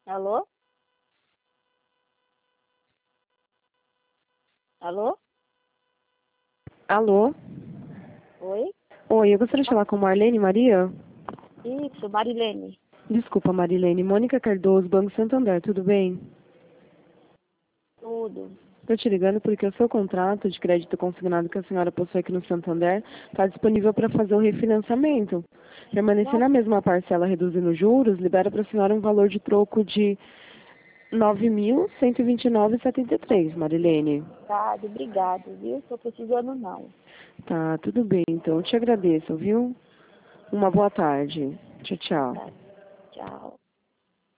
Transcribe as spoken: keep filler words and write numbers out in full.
Alô? Alô? Alô? Oi? Oi, eu gostaria de falar com Marlene Maria. Isso, Marilene. Desculpa, Marilene. Mônica Cardoso, Banco Santander, tudo bem? Tudo. Estou te ligando porque o seu contrato de crédito consignado que a senhora possui aqui no Santander está disponível para fazer o refinanciamento. Permanecer na mesma parcela reduzindo juros, libera para a senhora um valor de troco de nove mil cento e vinte e nove reais e setenta e três, Marilene. Tá, obrigado, viu? Tô precisando não. Tá, tudo bem, então. Eu te agradeço, viu? Uma boa tarde. Tchau, tchau. Tá, tchau.